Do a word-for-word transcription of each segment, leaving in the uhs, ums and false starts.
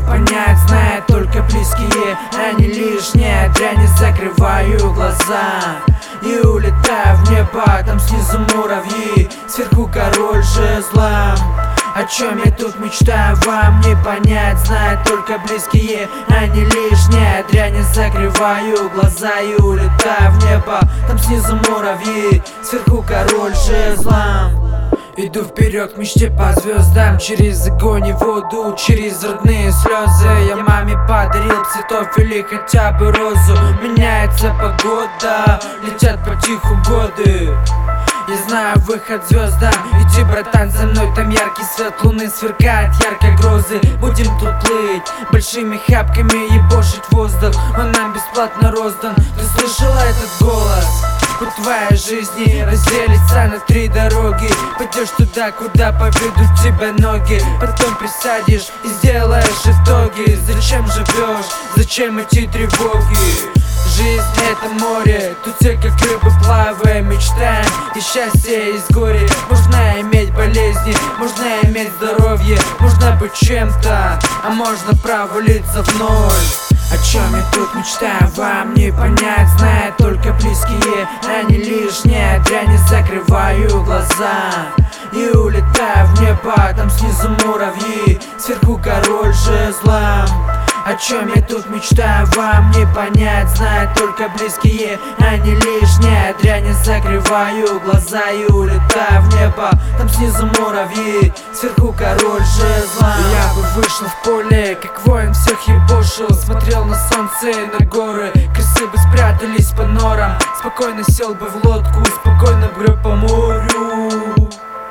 понять, знают только близкие, они лишняя дрянь. Не закрываю глаза и улетаю в небо, там снизу муравьи, сверху король жезла. О чем я тут мечтаю, вам не понять, знают только близкие, они лишняя дрянь. Не закрываю глаза и улетаю в небо, там снизу муравьи, сверху король жезла. Иду вперед к мечте по звездам, через огонь и воду, через родные слезы. Я маме подарил цветов или хотя бы розу. Меняется погода, летят потиху годы. Я знаю выход звездам, иди, братан, за мной. Там яркий свет луны сверкает, яркой грозы. Будем тут плыть, большими хапками ебошить воздух. Он нам бесплатно роздан. Ты слышала этот голос? Путь твоей жизни разделится на три дороги. Пойдешь туда, куда поведут тебя ноги. Потом присядешь и сделаешь итоги. Зачем живешь? Зачем эти тревоги? Жизнь — это море, тут все как рыбы плаваем, мечтаем и счастье, и с горя. Можно иметь болезни, можно иметь здоровье, можно быть чем-то, а можно провалиться в ноль. О чем я тут мечтаю, вам не понять, знают только близкие, они лишняя дрянь. Не закрываю глаза и улетаю в небо, там снизу муравьи, сверху король жезла. О чем я тут мечтаю, вам не понять, знают только близкие, они лишняя дрянь. Не закрываю глаза и улетаю в небо, там снизу муравьи, сверху король жезла. Я бы вышел в поле, как воин всех ебошил, смотрел на солнце и на горы, крысы бы спрятались по норам. Спокойно сел бы в лодку, спокойно греб по морю.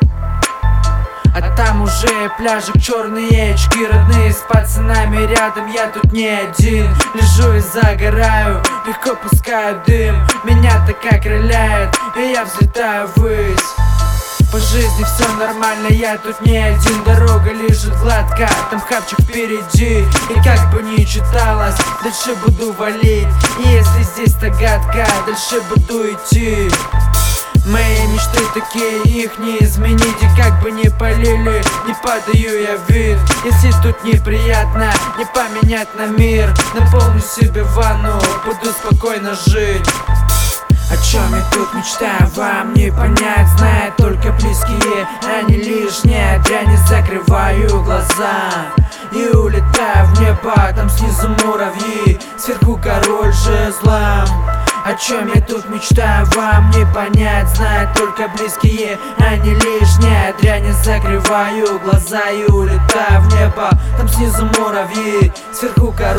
А там уже пляжик, черные очки, родные с пацанами рядом. Я тут не один, лежу и загораю, легко пускаю дым, меня так окрыляет, и я взлетаю ввысь. По жизни все нормально, я тут не один, дорога лежит гладко, там хавчик впереди. И как бы ни читалось, дальше буду валить, и если здесь догадка, дальше буду идти. Мои мечты такие, их не изменить. И как бы ни полили, не падаю я вид. Если тут неприятно, не поменять на мир. Наполню себе ванну, буду спокойно жить. О чем я тут мечтаю, вам не понять, знают только близкие, они лишняя дрянь. Не закрываю глаза и улетаю в небо, там снизу муравьи, сверху король жезла. О чем я тут мечтаю, вам не понять, знают только близкие, они лишняя дрянь. Не закрываю глаза и улетаю в небо, там снизу муравьи, сверху король.